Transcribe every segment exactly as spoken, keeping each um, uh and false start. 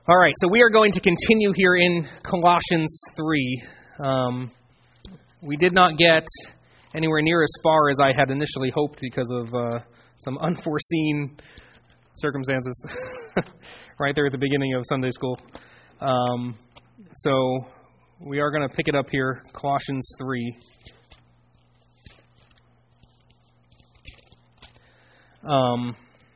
All right, so we are going to continue here in Colossians three. Um, we did not get anywhere near as far as I had initially hoped because of uh, some unforeseen circumstances right there at the beginning of Sunday school. Um, so we are going to pick it up here, Colossians three. Um,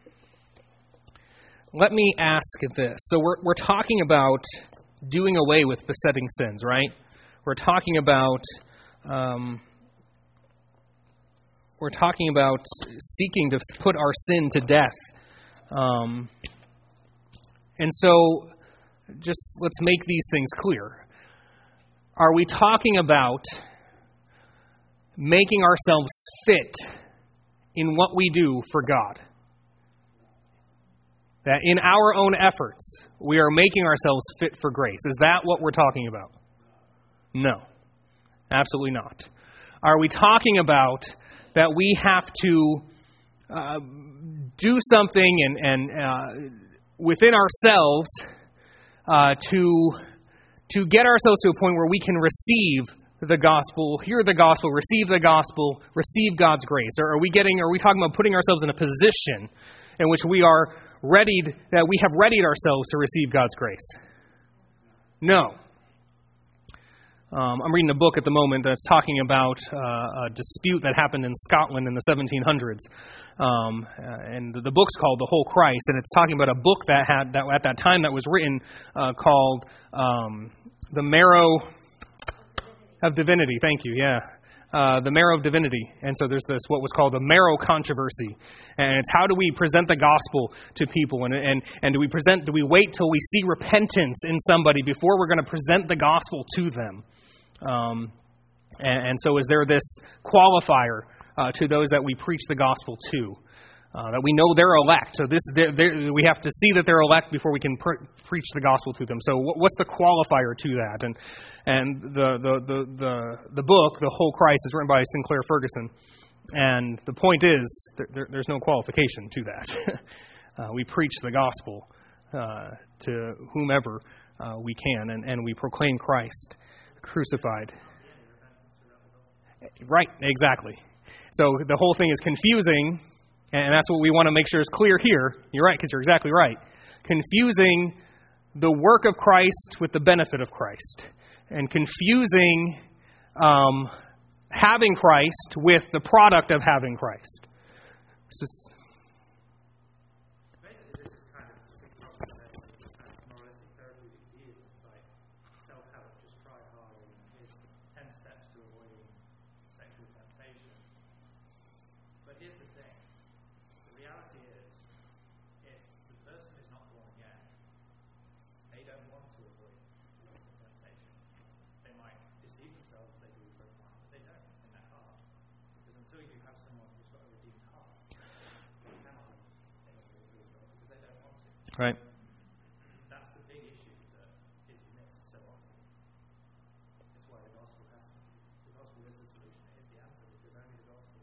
let me ask this. So we're we're talking about doing away with besetting sins, right? We're talking about um, we're talking about seeking to put our sin to death. Um, and so, just let's make these things clear. Are we talking about making ourselves fit in what we do for God? That in our own efforts, we are making ourselves fit for grace. Is that what we're talking about? No, absolutely not. Are we talking about that we have to uh, do something and, and uh, within ourselves uh, to to get ourselves to a point where we can receive the gospel, hear the gospel, receive the gospel, receive God's grace? Or are we getting? Are we talking about putting ourselves in a position in which we are readied, that we have readied ourselves to receive God's grace? No. Um, I'm reading a book at the moment that's talking about uh, a dispute that happened in Scotland in the seventeen hundreds, um, and the book's called The Whole Christ, and it's talking about a book that had that at that time that was written uh, called um, The Marrow of Divinity. Thank you. Yeah. Uh, the Marrow of Divinity. And so there's this, what was called the Marrow Controversy. And it's how do we present the gospel to people? And, and, and do we present, do we wait till we see repentance in somebody before we're going to present the gospel to them? Um, and, and so is there this qualifier uh, to those that we preach the gospel to? Uh, that we know they're elect. So this they're, they're, we have to see that they're elect before we can pre- preach the gospel to them. So what, what's the qualifier to that? And and the the, the the the book, The Whole Christ, is written by Sinclair Ferguson. And the point is, there, there's no qualification to that. uh, we preach the gospel uh, to whomever uh, we can, and, and we proclaim Christ crucified. Right, exactly. So the whole thing is confusing. And that's what we want to make sure is clear here. You're right, because you're exactly right. Confusing the work of Christ with the benefit of Christ. And confusing um, having Christ with the product of having Christ. So, basically, this is kind of the big problem that moralistic therapeutic ideas. It's like self-help, just try harder, and here's ten steps to avoiding sexual temptation. But here's the thing. The reality is, if the person is not born again, they don't want to avoid sexual temptation. They might deceive themselves if they do for a time, but they don't in their heart. Because until you have someone who's got a redeemed heart, they cannot because they don't want to. right. That's the big issue that is missed so often. It's why the gospel has to be. The gospel is the solution, it is the answer, because only the gospel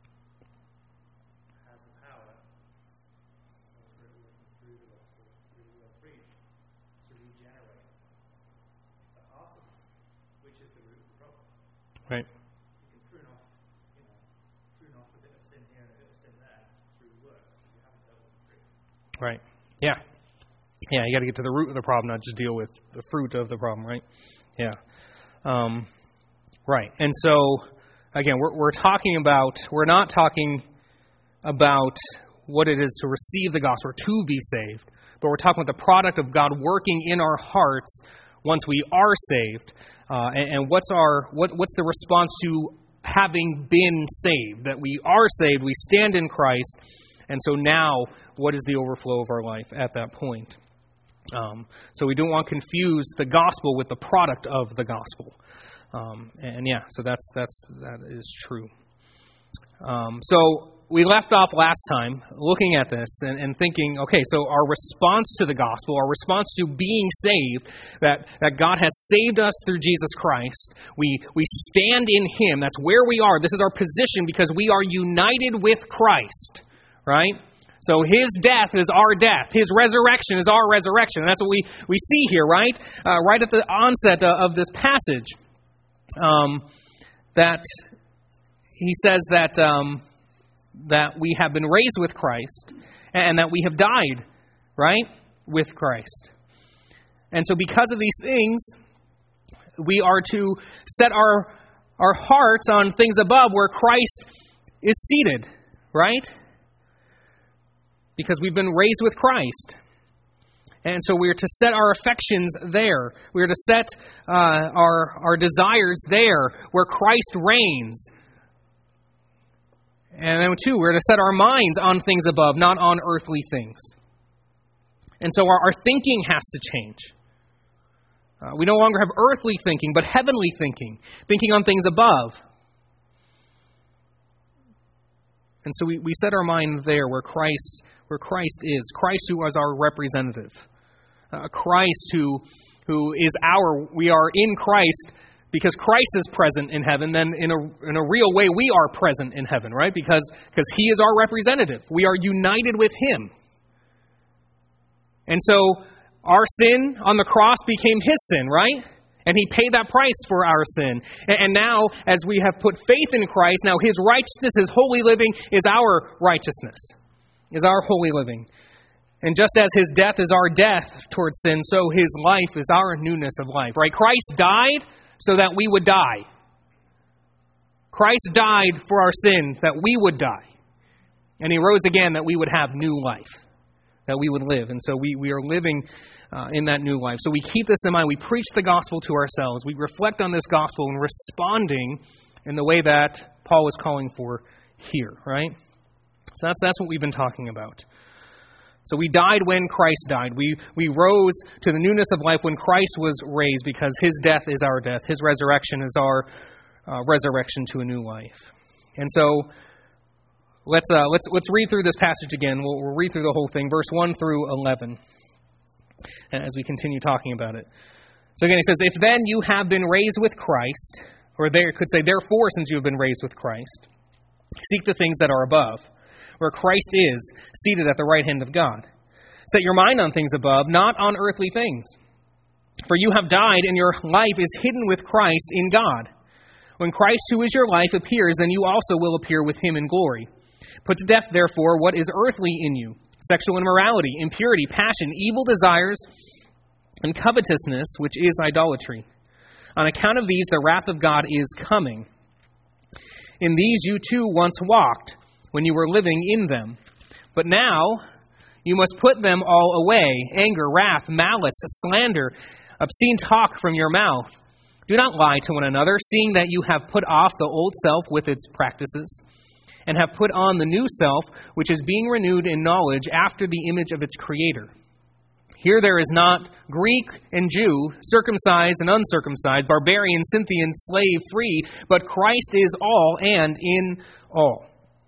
has the power, ultimately working through the gospel, through the word preached, to regenerate the heart of man, which is the root of the problem. Right. You can prune off, you know, prune off a bit of sin here and a bit of sin there through works, but you haven't dealt with the fruit. Right. Yeah. Yeah, you got to get to the root of the problem, not just deal with the fruit of the problem, right? Yeah. Um, right. And so, again, we're we're talking about, we're not talking about what it is to receive the gospel or to be saved, but we're talking about the product of God working in our hearts once we are saved, uh, and, and what's our what what's the response to having been saved? That we are saved, we stand in Christ, and so now what is the overflow of our life at that point? Um, so we don't want to confuse the gospel with the product of the gospel, um, and, and yeah, so that's that's that is true. Um, so. We left off last time looking at this and, and thinking, okay, so our response to the gospel, our response to being saved, that, that God has saved us through Jesus Christ, we, we stand in Him. That's where we are. This is our position because we are united with Christ, right? So his death is our death. His resurrection is our resurrection. And that's what we, we see here, right? Uh, right at the onset of this passage. Um, that he says that um, that we have been raised with Christ and that we have died, right, with Christ. And so because of these things, we are to set our our hearts on things above where Christ is seated, right? Because we've been raised with Christ. And so we are to set our affections there. We are to set uh, our, our desires there where Christ reigns. And then too, we're to set our minds on things above, not on earthly things. And so our, our thinking has to change. Uh, we no longer have earthly thinking, but heavenly thinking, thinking on things above. And so we, we set our mind there where Christ where Christ is. Christ who is our representative. Uh, Christ who who is our, we are in Christ because Christ is present in heaven. Then in a in a real way we are present in heaven, right? Because, because He is our representative. We are united with Him. And so our sin on the cross became His sin, right? And He paid that price for our sin. And now, as we have put faith in Christ, now His righteousness, His holy living, is our righteousness, is our holy living. And just as His death is our death towards sin, so His life is our newness of life, right? Christ died so that we would die. Christ died for our sin, that we would die. And He rose again that we would have new life, that we would live. And so we, we are living Uh, in that new life. So we keep this in mind. We preach the gospel to ourselves. We reflect on this gospel and responding in the way that Paul is calling for here, right? So that's that's what we've been talking about. So we died when Christ died. We we rose to the newness of life when Christ was raised, because His death is our death. His resurrection is our uh, resurrection to a new life. And so let's uh, let's let's read through this passage again. We'll, we'll read through the whole thing, verse one through eleven. As we continue talking about it. So again, he says, if then you have been raised with Christ, or there could say, therefore, since you have been raised with Christ, seek the things that are above, where Christ is, seated at the right hand of God. Set your mind on things above, not on earthly things. For you have died, and your life is hidden with Christ in God. When Christ, who is your life, appears, then you also will appear with Him in glory. Put to death, therefore, what is earthly in you: sexual immorality, impurity, passion, evil desires, and covetousness, which is idolatry. On account of these, the wrath of God is coming. In these you too once walked, when you were living in them. But now you must put them all away: anger, wrath, malice, slander, obscene talk from your mouth. Do not lie to one another, seeing that you have put off the old self with its practices, and have put on the new self, which is being renewed in knowledge after the image of its Creator. Here there is not Greek and Jew, circumcised and uncircumcised, barbarian, Scythian, slave, free, but Christ is all and in all.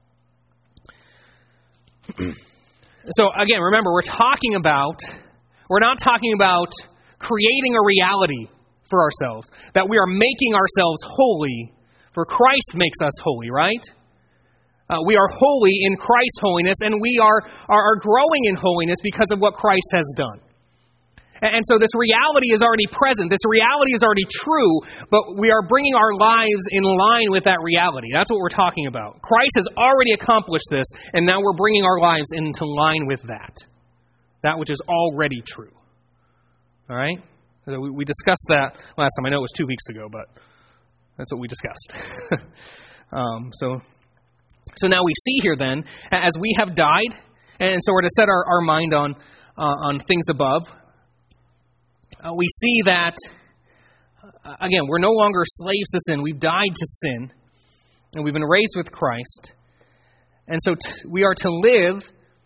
So again, remember, we're talking about, we're not talking about creating a reality for ourselves, that we are making ourselves holy, for Christ makes us holy, right? Uh, we are holy in Christ's holiness, and we are, are, are growing in holiness because of what Christ has done. And, and so this reality is already present. This reality is already true, but we are bringing our lives in line with that reality. That's what we're talking about. Christ has already accomplished this, and now we're bringing our lives into line with that. That which is already true. All right? So we, we discussed that last time. I know it was two weeks ago, but that's what we discussed. um, so... So now we see here then, as we have died, and so we're to set our, our mind on uh, on things above, uh, we see that, uh, again, we're no longer slaves to sin. We've died to sin, and we've been raised with Christ. And so t- we are to live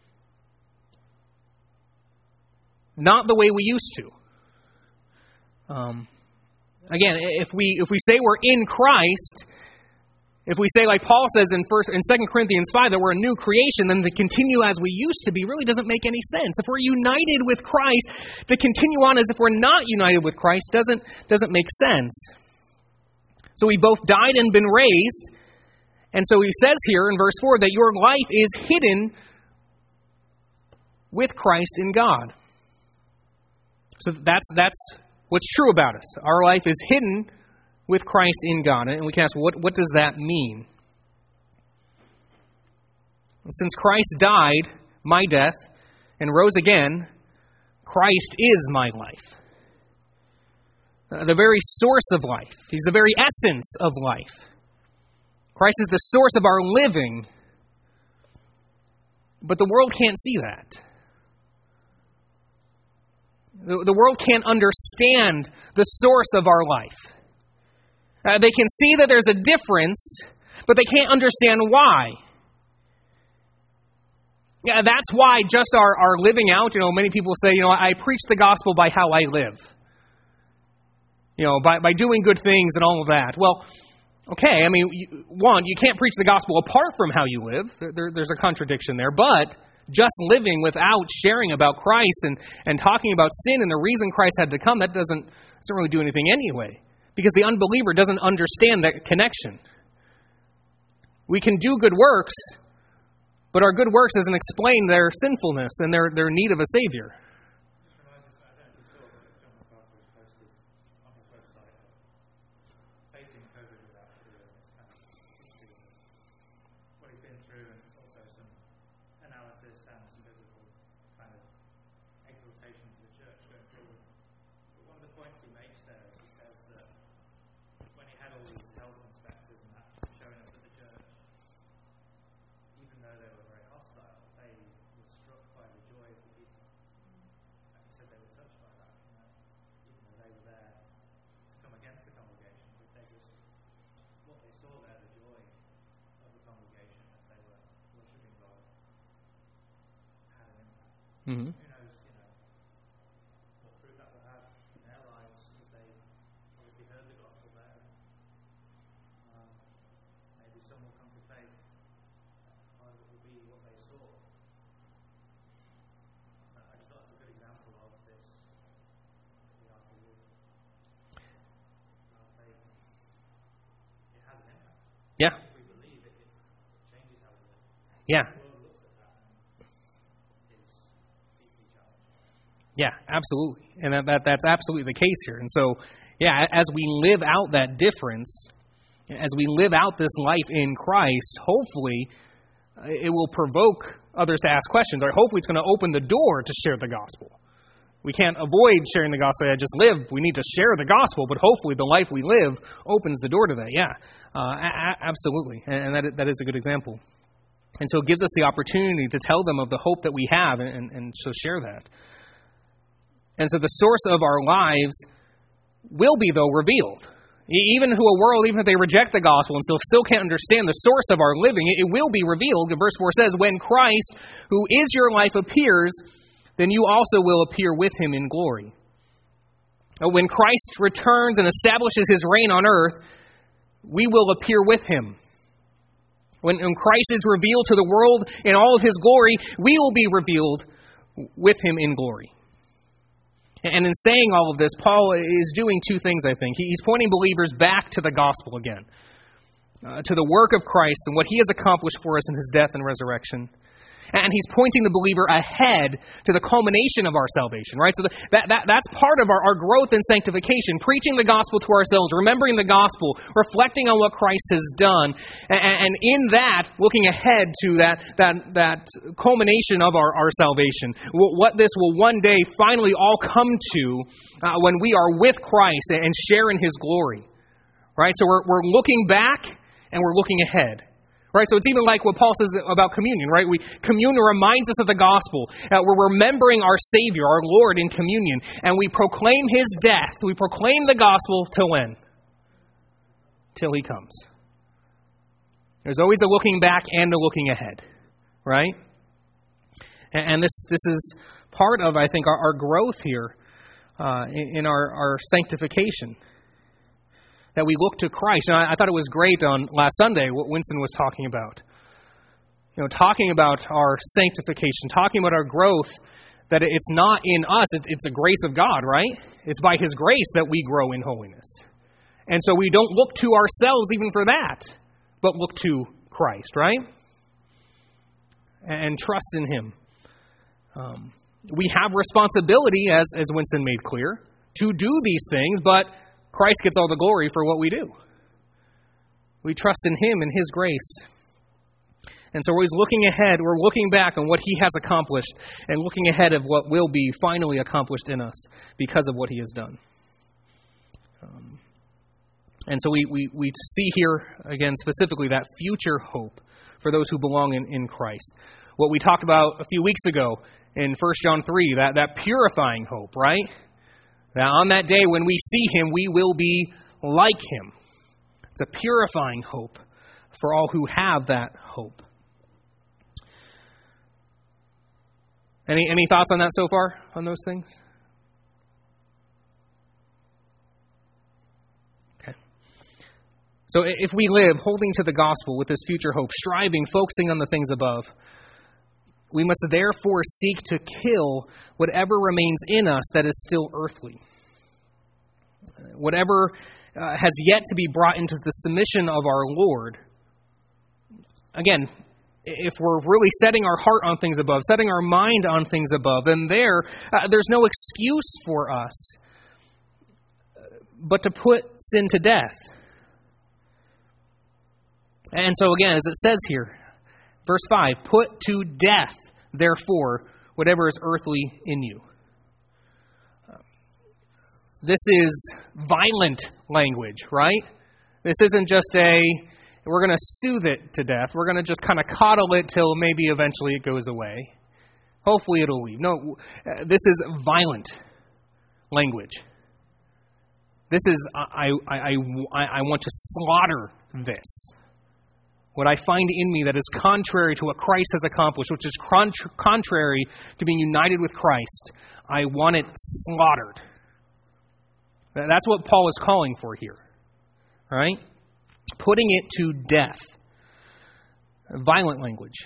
not the way we used to. Um, again, if we if we say we're in Christ, if we say, like Paul says in first in Second Corinthians five, that we're a new creation, then to continue as we used to be really doesn't make any sense. If we're united with Christ, to continue on as if we're not united with Christ doesn't doesn't make sense. So we both died and been raised. And so he says here in verse four that your life is hidden with Christ in God. So that's that's what's true about us. Our life is hidden with Christ in God. And we can ask, what, what does that mean? Since Christ died my death and rose again, Christ is my life. The very source of life. He's the very essence of life. Christ is the source of our living. But the world can't see that. The, the world can't understand the source of our life. Uh, they can see that there's a difference, but they can't understand why. Yeah, that's why just our, our living out, you know, many people say, you know, I preach the gospel by how I live. You know, by, by doing good things and all of that. Well, okay, I mean, you, one, you can't preach the gospel apart from how you live. There, there, there's a contradiction there. But just living without sharing about Christ and, and talking about sin and the reason Christ had to come, that doesn't, doesn't really do anything anyway. Because the unbeliever doesn't understand that connection. We can do good works, but our good works doesn't explain their sinfulness and their, their need of a Savior. Mm-hmm. Who knows, you know, what fruit that will have in their lives as they obviously heard the gospel there. Um, maybe some will come to faith. However, it will be what they saw. I just thought it's a good example of this. We are to live our faith. It has an impact. Yeah. If we believe it, it changes how we live. Yeah. Yeah, absolutely. And that, that that's absolutely the case here. And so, yeah, as we live out that difference, as we live out this life in Christ, hopefully it will provoke others to ask questions. Or hopefully it's going to open the door to share the gospel. We can't avoid sharing the gospel. I just live. We need to share the gospel, but hopefully the life we live opens the door to that. Yeah, uh, a- absolutely. And that that is a good example. And so it gives us the opportunity to tell them of the hope that we have and, and, and so share that. And so the source of our lives will be, though, revealed. Even to a world, even if they reject the gospel and still, still can't understand the source of our living, it will be revealed. Verse four says, when Christ, who is your life, appears, then you also will appear with him in glory. When Christ returns and establishes his reign on earth, we will appear with him. When, when Christ is revealed to the world in all of his glory, we will be revealed with him in glory. And in saying all of this, Paul is doing two things, I think. He's pointing believers back to the gospel again, uh, to the work of Christ and what he has accomplished for us in his death and resurrection. And he's pointing the believer ahead to the culmination of our salvation, right? So the, that, that that's part of our, our growth in sanctification, preaching the gospel to ourselves, remembering the gospel, reflecting on what Christ has done, and, and in that, looking ahead to that that that culmination of our, our salvation, what this will one day finally all come to uh, when we are with Christ and share in his glory, right? So we're we're looking back and we're looking ahead. Right, so it's even like what Paul says about communion, right? We communion reminds us of the gospel. Uh, we're remembering our Savior, our Lord in communion, and we proclaim his death. We proclaim the gospel till when? Till he comes. There's always a looking back and a looking ahead, right? And, and this this is part of, I think, our, our growth here uh, in, in our, our sanctification. That we look to Christ. And I, I thought it was great on last Sunday what Winston was talking about. You know, talking about our sanctification, talking about our growth, that it's not in us, it's, it's the grace of God, right? It's by his grace that we grow in holiness. And so we don't look to ourselves even for that, but look to Christ, right? And, and trust in him. Um, we have responsibility, as, as Winston made clear, to do these things, but Christ gets all the glory for what we do. We trust in Him and His grace. And so we're always looking ahead, we're looking back on what He has accomplished and looking ahead of what will be finally accomplished in us because of what He has done. Um, and so we, we, we see here, again, specifically that future hope for those who belong in, in Christ. What we talked about a few weeks ago in First John three, that, that purifying hope, right? That on that day when we see Him, we will be like Him. It's a purifying hope for all who have that hope. Any any thoughts on that so far, on those things? Okay. So if we live holding to the gospel with this future hope, striving, focusing on the things above, we must therefore seek to kill whatever remains in us that is still earthly. Whatever uh, has yet to be brought into the submission of our Lord. Again, if we're really setting our heart on things above, setting our mind on things above, then there, uh, there's no excuse for us but to put sin to death. And so again, as it says here, verse five, put to death, therefore, whatever is earthly in you. This is violent language, right? This isn't just a, we're going to soothe it to death. We're going to just kind of coddle it till maybe eventually it goes away. Hopefully it'll leave. No, this is violent language. This is, I, I, I, I want to slaughter this. What I find in me that is contrary to what Christ has accomplished, which is contra- contrary to being united with Christ, I want it slaughtered. That's what Paul is calling for here. All right? Putting it to death. Violent language.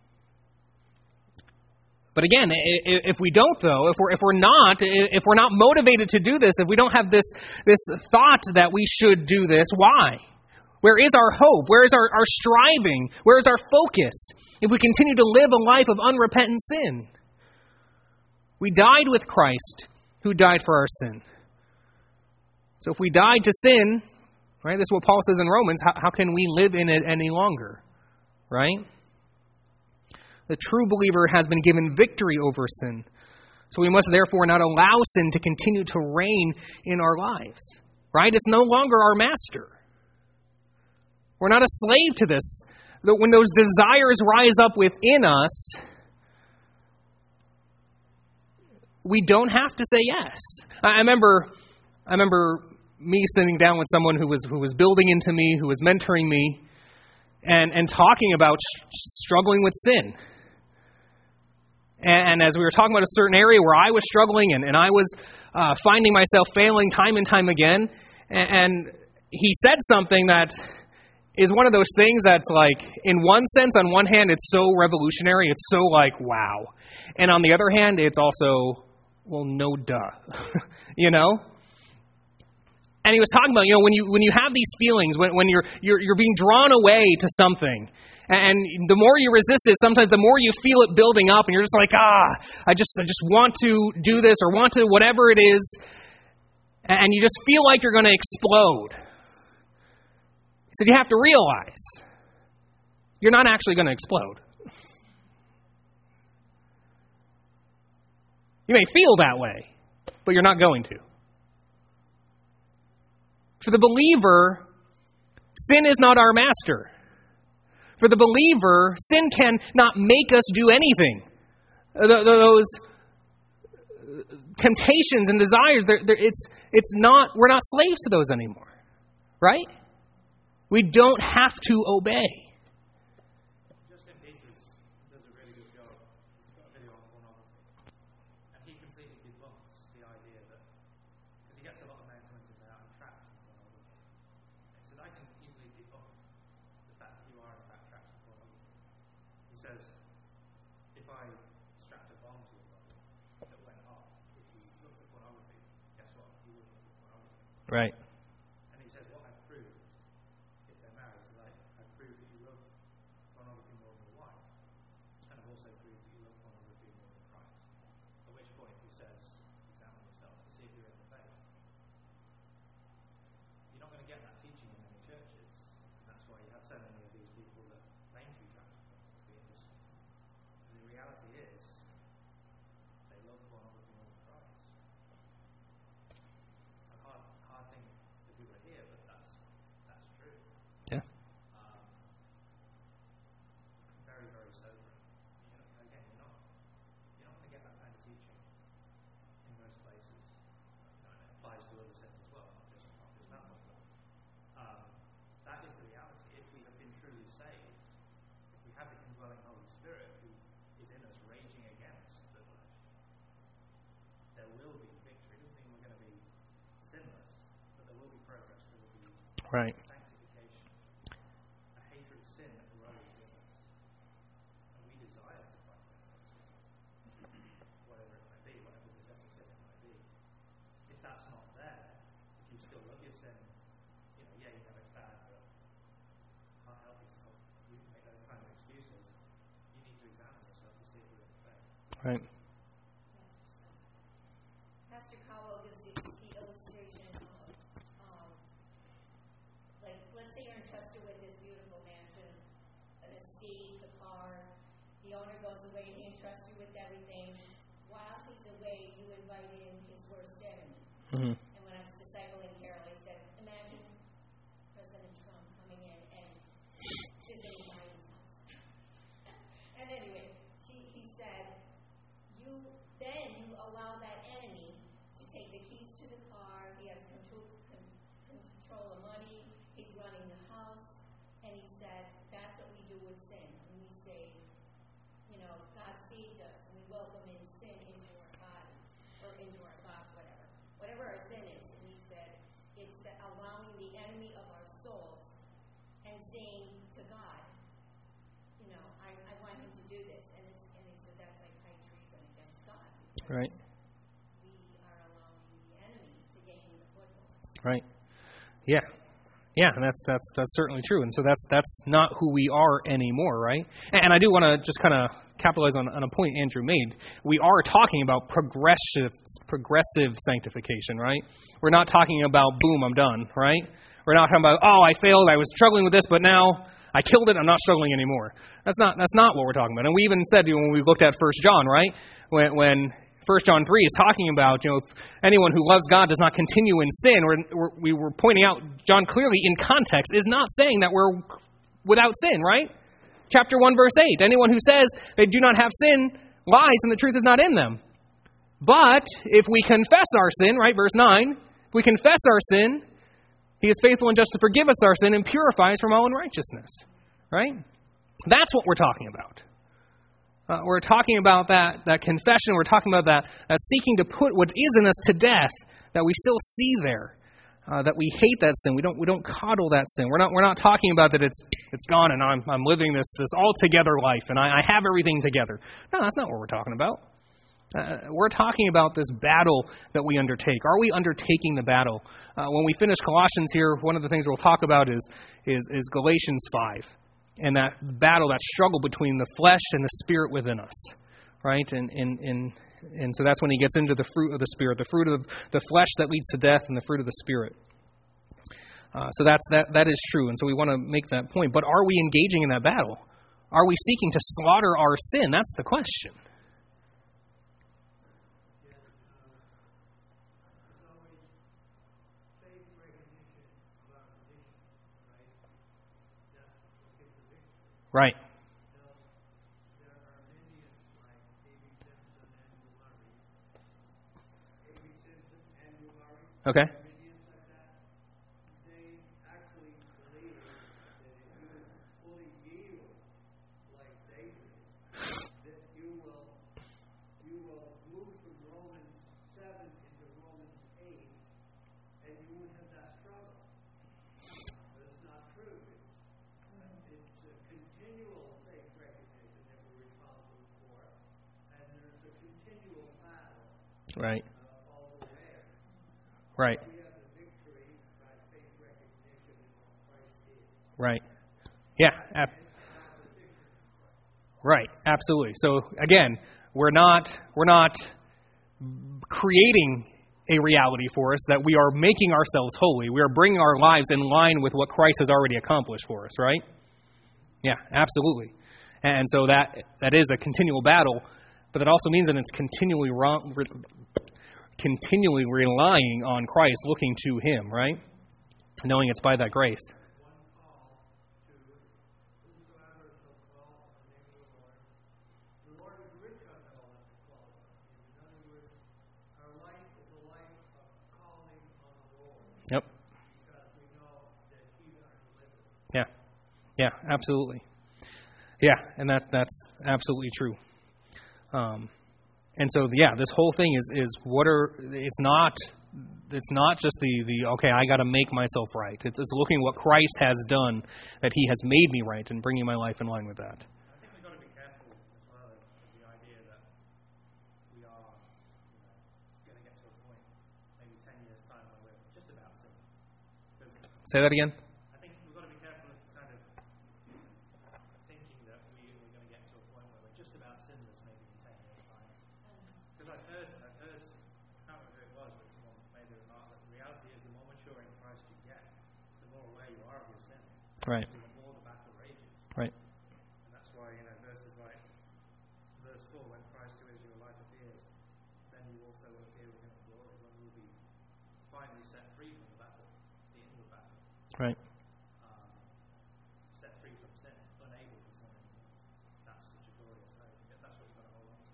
But again, if we don't, though, if we're if we're not, if we're not motivated to do this, if we don't have this this thought that we should do this, why? Where is our hope? Where is our, our striving? Where is our focus? If we continue to live a life of unrepentant sin. We died with Christ, who died for our sin. So if we died to sin, right, this is what Paul says in Romans, how, how can we live in it any longer? Right? The true believer has been given victory over sin. So we must therefore not allow sin to continue to reign in our lives. Right? It's no longer our master. We're not a slave to this. When those desires rise up within us, we don't have to say yes. I remember, I remember me sitting down with someone who was who was building into me, who was mentoring me, and and talking about sh- struggling with sin. And, and as we were talking about a certain area where I was struggling, and, and I was uh, finding myself failing time and time again, and, and he said something that is one of those things that's like, in one sense, on one hand, it's so revolutionary, it's so like, wow. And on the other hand, it's also, well, no duh. You know? And he was talking about, you know, when you when you have these feelings, when, when you're, you're you're being drawn away to something, and the more you resist it, sometimes the more you feel it building up, and you're just like, ah, I just I just want to do this, or want to whatever it is, and you just feel like you're going to explode. He said, you have to realize you're not actually going to explode. You may feel that way, but you're not going to. For the believer, sin is not our master. For the believer, sin can not make us do anything. Those temptations and desires, they're, they're, it's it's not. We're not slaves to those anymore, right? We don't have to obey. Justin Peters does a really good job. He's got a video on pornography, and he completely debunks the idea that, because he gets a lot of men coming to him out and trapped in pornography. He says, I can easily debunk the fact that you are in fact trapped in pornography. He says, if I strapped a bomb to your body that went off, if you looked at pornography, guess what? You wouldn't look at pornography. Right. And he says, what I've proved, if they're married, is like, I've proved that you love pornography more than your wife. And I've also proved that you love pornography more than Christ. Right. Sanctification, a hatred of sin that grows in us. And we desire to fight against that sin, whatever it might be, whatever possessive sin it might be. If that's not there, if you still love your sin, you know, yeah, you know it's bad, but can't help yourself. You can make those kind of excuses. You need to examine yourself to see if you're in the faith. Right. Pastor Cowell gives the, the illustration of, um, like, let's say you're entrusted with this beautiful mansion, an estate, a car. The owner goes away and he entrusts you with everything. While he's away, you invite in his worst enemy. Mm-hmm. And when I was discipling Carol, I said, imagine President Trump coming in and visiting Biden's house. And anyway, she, he said, you then you allow that enemy to take the keys to the car. He has control, control of money. He's running the house. And he said, that's what we do with sin. And we say, you know, God saved us. And we welcome in sin into our body or into our thoughts, whatever. Whatever our sin is. And he said, it's the allowing the enemy of our souls and saying to God, you know, I, I want him to do this. And, it's, and he said, that's like high treason against God. Right. We are allowing the enemy to gain the foothold. Right. Yeah. Yeah, and that's that's that's certainly true. And so that's that's not who we are anymore, right? And, and I do want to just kind of capitalize on, on a point Andrew made. We are talking about progressive progressive sanctification, right? We're not talking about boom, I'm done, right? We're not talking about, oh, I failed, I was struggling with this, but now I killed it, I'm not struggling anymore. That's not that's not what we're talking about. And we even said, you know, when we looked at First John, right? When when First John three is talking about, you know, if anyone who loves God does not continue in sin, or we're, we were pointing out, John clearly in context is not saying that we're without sin, right? Chapter one, verse eight, anyone who says they do not have sin lies and the truth is not in them. But if we confess our sin, right, verse nine, if we confess our sin, he is faithful and just to forgive us our sin and purify us from all unrighteousness, right? That's what we're talking about. Uh, we're talking about that that confession. We're talking about that, that seeking to put what is in us to death, that we still see there, uh, that we hate that sin. We don't we don't coddle that sin. We're not we're not talking about that it's it's gone and I'm I'm living this this all together life and I, I have everything together. No, that's not what we're talking about. Uh, we're talking about this battle that we undertake. Are we undertaking the battle? Uh, when we finish Colossians here, one of the things we'll talk about is is, is Galatians five. And that battle, that struggle between the flesh and the spirit within us, right? And and and and so that's when he gets into the fruit of the spirit, the fruit of the flesh that leads to death, and the fruit of the spirit. Uh, so that's that that is true, and so we want to make that point. But are we engaging in that battle? Are we seeking to slaughter our sin? That's the question. Right. There are many like Davy Simpson and Murray. Davy Simpson and Murray. Okay. Comedians like that. They actually believe that if you fully yield like David, that you will you will move from Romans seven into Romans eight, and you won't have that struggle. But it's not true. It's a continual faith recognition that we're responsible for, and there's a continual battle Right. uh, all the way. Right. We have the victory by faith recognition in what Christ did. Right. Yeah. Ab- right. Absolutely. So again, we're not we're not creating a reality for us that we are making ourselves holy. We are bringing our lives in line with what Christ has already accomplished for us, right? Yeah, absolutely. And so that that is a continual battle, but that also means that it's continually wrong, continually relying on Christ, looking to Him, right? Knowing it's by that grace. One call to whosoever shall call on the name of the Lord. The Lord is rich on all that to call on. In other words, our life is a life of calling on the Lord. Yep. Because we know that He's our deliverer. Yeah. Yeah, absolutely. Yeah, and that that's absolutely true. Um, and so, yeah, this whole thing is is what are it's not it's not just the, the okay, I got to make myself right. It's, it's looking what Christ has done, that He has made me right, and bringing my life in line with that. I think we've got to be careful as well of the idea that we are, you know, going to get to a point, maybe ten years' time, where we're just about sin. Say that again? I think we've got to be careful of kind of thinking that we, we're going to get to a point where we're just about sinless maybe in ten years' time. Because I've heard, I've heard, I can't remember who it was, but someone made the remark that the reality is the more mature in Christ you get, the more aware you are of your sin. Right. The more the battle rages. Right. And that's why, you know, verses like verse four, when Christ who is your life appears, then you also will appear with Him in glory, when we will be finally set free from the battle, the inward battle. Right. Um, set free from sin, unable to sin anymore. That's such a glorious hope. That's what you've got to hold on to.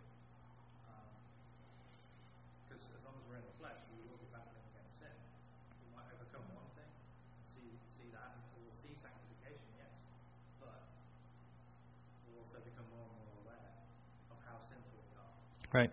Because um, as long as we're in the flesh, we will be battling against sin. We might overcome one thing, see see that, and we'll see sanctification, yes, but we'll also become more and more aware of how sinful we are. Right.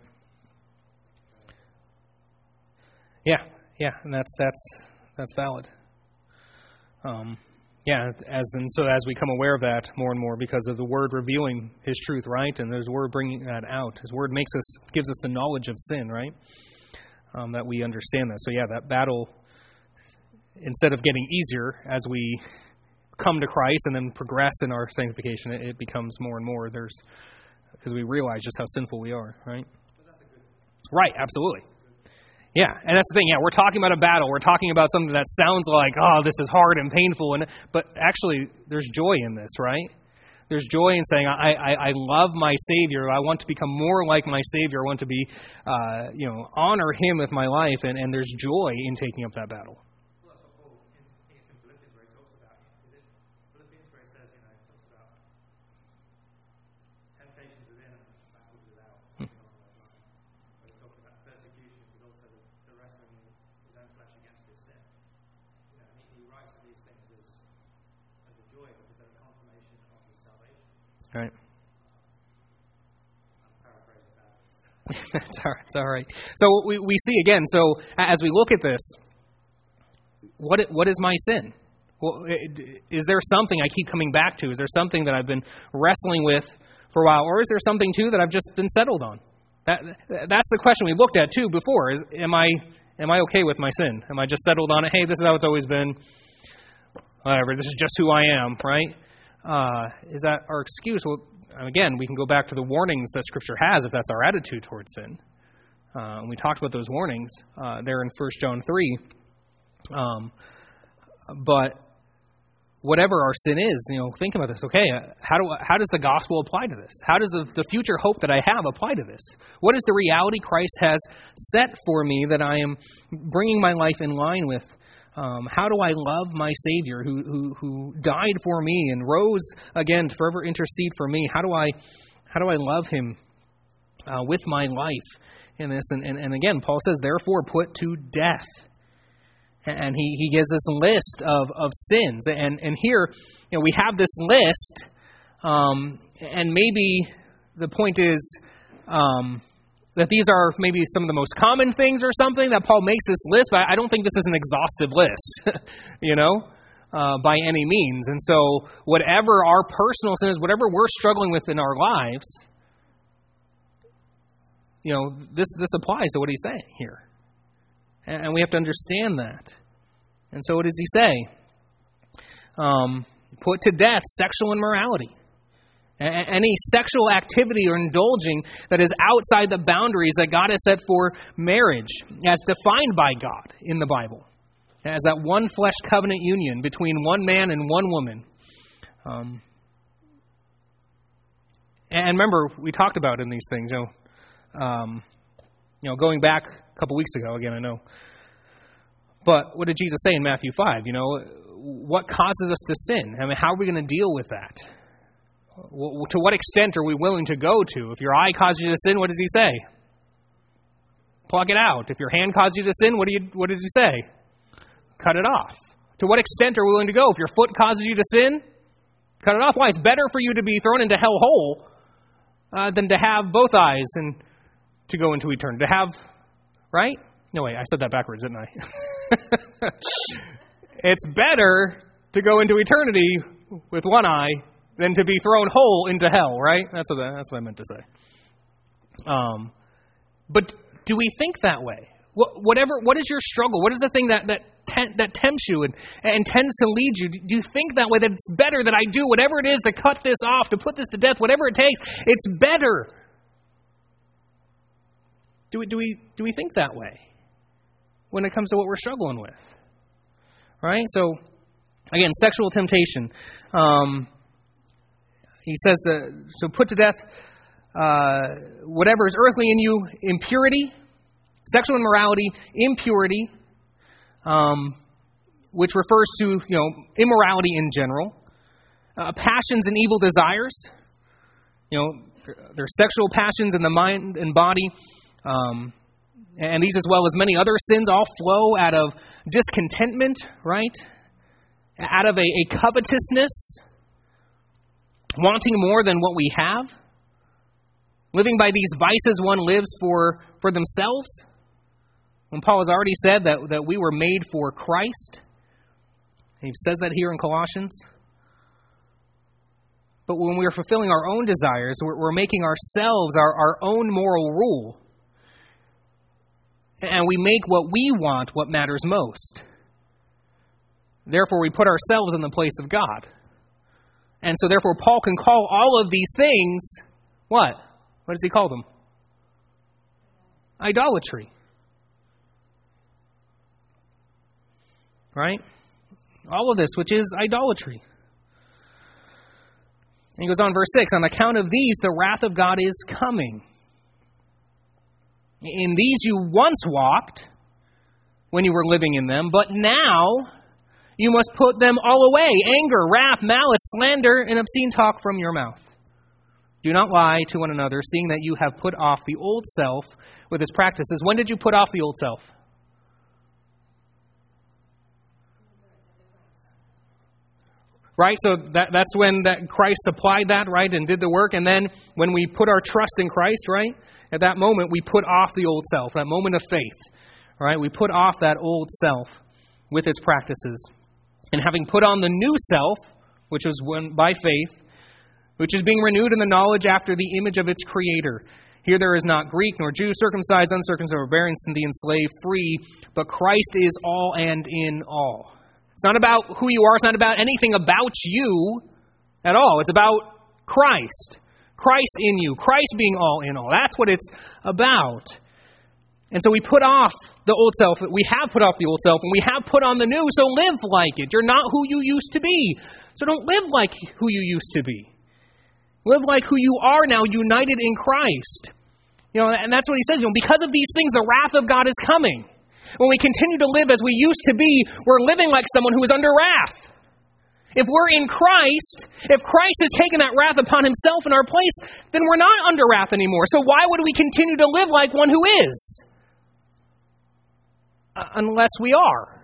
Yeah, yeah, and that's that's that's valid. Um, yeah, as and so as we become aware of that more and more, because of the Word revealing His truth, right, and His Word bringing that out, His Word makes us gives us the knowledge of sin, right, um, that we understand that. So yeah, that battle, instead of getting easier as we come to Christ and then progress in our sanctification, it, it becomes more and more. There's because we realize just how sinful we are, right? Right, absolutely. Yeah, and that's the thing. Yeah, we're talking about a battle. We're talking about something that sounds like, oh, this is hard and painful, and but actually, there's joy in this, right? There's joy in saying, I, I, I love my Savior. I want to become more like my Savior. I want to be, uh, you know, honor Him with my life, and, and there's joy in taking up that battle. Well, that's what Paul, in, I think it's in Philippians where he talks about, is it Philippians where he says, you know, he talks about temptations within and battles without, something along those lines. Where he's talking about persecution, but also the, the wrestling in his own flesh against his sin. You know, and he, he writes of these things as, as a joy because they're a confirmation of his salvation. Right. I'm paraphrasing that. That's all right. It's all right. So we, we see again, so as we look at this, what what is my sin? Well, is there something I keep coming back to? Is there something that I've been wrestling with for a while? Or is there something, too, that I've just been settled on? That That's the question we looked at, too, before. Is, am I am I okay with my sin? Am I just settled on it? Hey, this is how it's always been. Whatever, this is just who I am, right? Uh, is that our excuse? Well, again, we can go back to the warnings that Scripture has if that's our attitude towards sin. Uh, and we talked about those warnings uh, there in First John three. Um, but whatever our sin is, you know, think about this. Okay, how do how does the gospel apply to this? How does the, the future hope that I have apply to this? What is the reality Christ has set for me that I am bringing my life in line with? Um, how do I love my Savior who, who who died for me and rose again to forever intercede for me? How do I how do I love Him uh, with my life in this? And, and and again, Paul says, therefore, put to death. And he, he gives this list of, of sins. And and here, you know, we have this list, um, and maybe the point is um, that these are maybe some of the most common things or something that Paul makes this list, but I don't think this is an exhaustive list, you know, uh, by any means. And so whatever our personal sin is, whatever we're struggling with in our lives, you know, this this applies to what he's saying here. And we have to understand that. And so what does he say? Um, put to death sexual immorality. Any sexual activity or indulging that is outside the boundaries that God has set for marriage, as defined by God in the Bible, as that one flesh covenant union between one man and one woman. Um, and remember, we talked about in these things, you know, um, you know, going back a couple weeks ago, again, I know. But what did Jesus say in Matthew five? You know, what causes us to sin? I mean, how are we going to deal with that? To what extent are we willing to go to? If your eye causes you to sin, what does he say? Pluck it out. If your hand causes you to sin, what do you? What does he say? Cut it off. To what extent are we willing to go? If your foot causes you to sin, cut it off. Why? It's better for you to be thrown into hell whole uh, than to have both eyes and to go into eternity. To have, right? No, wait, I said that backwards, didn't I? It's better to go into eternity with one eye than to be thrown whole into hell, right? That's what I, that's what I meant to say. Um, but do we think that way? What, whatever, what is your struggle? What is the thing that that, te- that tempts you and, and tends to lead you? Do you think that way, that it's better that I do whatever it is to cut this off, to put this to death, whatever it takes? It's better. Do we, do we, do we think that way when it comes to what we're struggling with? Right? So, again, sexual temptation. Um, he says, that, so put to death uh, whatever is earthly in you, impurity, sexual immorality, impurity, um, which refers to, you know, immorality in general, uh, passions and evil desires. You know, there are sexual passions in the mind and body, um, and these, as well as many other sins, all flow out of discontentment, right? Out of a, a covetousness, wanting more than what we have. Living by these vices one lives for, for themselves. When Paul has already said that, that we were made for Christ. And he says that here in Colossians. But when we are fulfilling our own desires, we're, we're making ourselves our, our own moral rule. And we make what we want what matters most. Therefore, we put ourselves in the place of God. And so, therefore, Paul can call all of these things, what? What does he call them? Idolatry. Right? All of this, which is idolatry. And he goes on, verse six, on account of these, the wrath of God is coming. In these you once walked when you were living in them, but now you must put them all away. Anger, wrath, malice, slander, and obscene talk from your mouth. Do not lie to one another, seeing that you have put off the old self with its practices. When did you put off the old self? Right? So that, that's when that Christ supplied that, right, and did the work. And then when we put our trust in Christ, right, at that moment we put off the old self, that moment of faith. Right? We put off that old self with its practices. And having put on the new self, which was won by faith, which is being renewed in the knowledge after the image of its Creator. Here there is not Greek nor Jew, circumcised, uncircumcised, or barbarian, Scythian, slave, free, but Christ is all and in all. It's not about who you are. It's not about anything about you at all. It's about Christ. Christ in you. Christ being all in all. That's what it's about. And so we put off the old self. We have put off the old self, and we have put on the new, so live like it. You're not who you used to be. So don't live like who you used to be. Live like who you are now, united in Christ. You know, and that's what he says. You know, because of these things, the wrath of God is coming. When we continue to live as we used to be, we're living like someone who is under wrath. If we're in Christ, if Christ has taken that wrath upon himself in our place, then we're not under wrath anymore. So why would we continue to live like one who is? Uh, unless we are.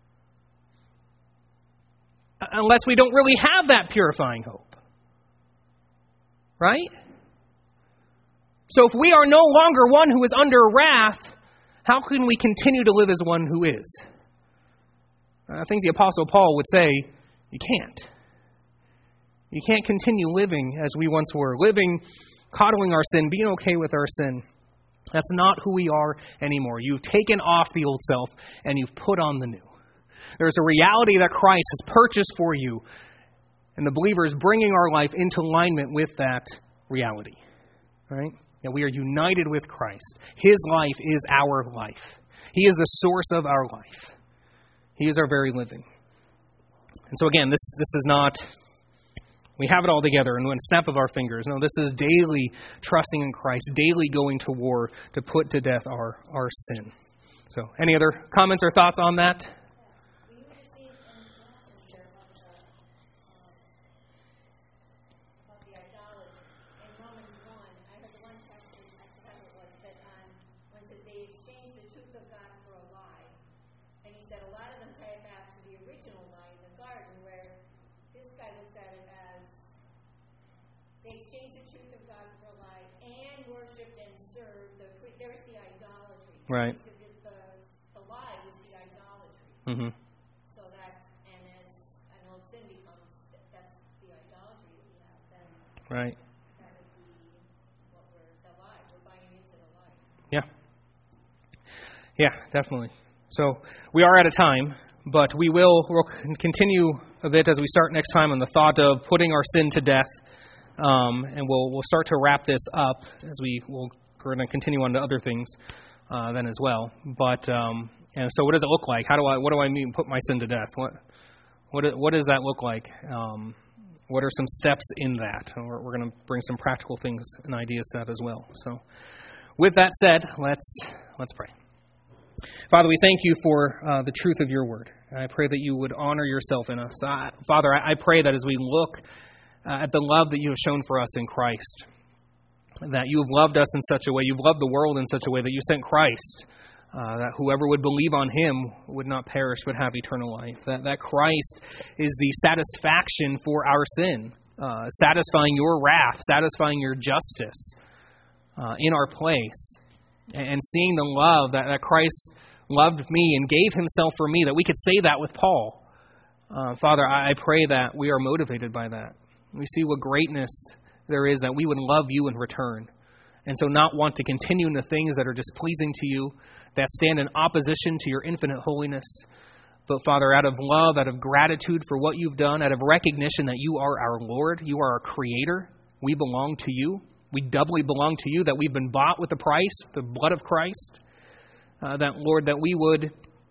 Uh, unless we don't really have that purifying hope. Right? So if we are no longer one who is under wrath, how can we continue to live as one who is? I think the Apostle Paul would say, you can't. You can't continue living as we once were, living, coddling our sin, being okay with our sin. That's not who we are anymore. You've taken off the old self and you've put on the new. There's a reality that Christ has purchased for you, and the believer is bringing our life into alignment with that reality. Right? That we are united with Christ. His life is our life. He is the source of our life. He is our very living. And so again, this this is not, we have it all together in one snap of our fingers. No, this is daily trusting in Christ, daily going to war to put to death our, our sin. So any other comments or thoughts on that? Exchanged the truth of God for a lie and worshipped and served the, there's the idolatry. Right. The, the Mm-hmm. So that's, and as an old sin becomes, that's the idolatry that we have, then Right. that would be what we're, the lie. We're buying into the lie. Yeah. Yeah, definitely. So we are out of time, but we will we'll continue a bit as we start next time on the thought of putting our sin to death, um, and we'll we'll start to wrap this up as we will we're going to continue on to other things uh, then as well. But um, and so, what does it look like? How do I what do I mean put my sin to death? What what what does that look like? Um, what are some steps in that? We're, we're going to bring some practical things and ideas to that as well. So, with that said, let's let's pray. Father, we thank you for uh, the truth of your word. I pray that you would honor yourself in us. Uh, Father, I, I pray that as we look uh, at the love that you have shown for us in Christ, that you have loved us in such a way, you've loved the world in such a way that you sent Christ, uh, that whoever would believe on him would not perish but have eternal life. That, that Christ is the satisfaction for our sin, uh, satisfying your wrath, satisfying your justice uh, in our place. And seeing the love that, that Christ loved me and gave himself for me, that we could say that with Paul. Uh, Father, I, I pray that we are motivated by that. We see what greatness there is that we would love you in return. And so not want to continue in the things that are displeasing to you, that stand in opposition to your infinite holiness. But Father, out of love, out of gratitude for what you've done, out of recognition that you are our Lord, you are our Creator, we belong to you. We doubly belong to you, that we've been bought with the price, the blood of Christ. Uh, that, Lord, that we would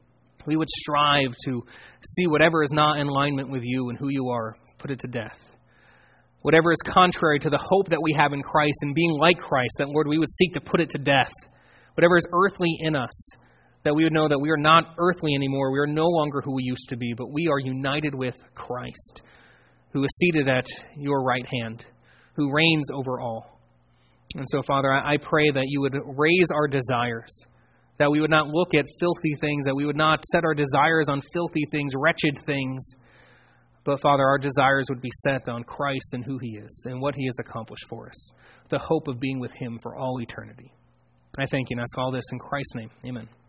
we would strive to see whatever is not in alignment with you and who you are, put it to death. Whatever is contrary to the hope that we have in Christ and being like Christ, that, Lord, we would seek to put it to death. Whatever is earthly in us, that we would know that we are not earthly anymore. We are no longer who we used to be, but we are united with Christ, who is seated at your right hand, who reigns over all. And so, Father, I pray that you would raise our desires, that we would not look at filthy things, that we would not set our desires on filthy things, wretched things, but, Father, our desires would be set on Christ and who he is and what he has accomplished for us, the hope of being with him for all eternity. I thank you and ask all this in Christ's name. Amen.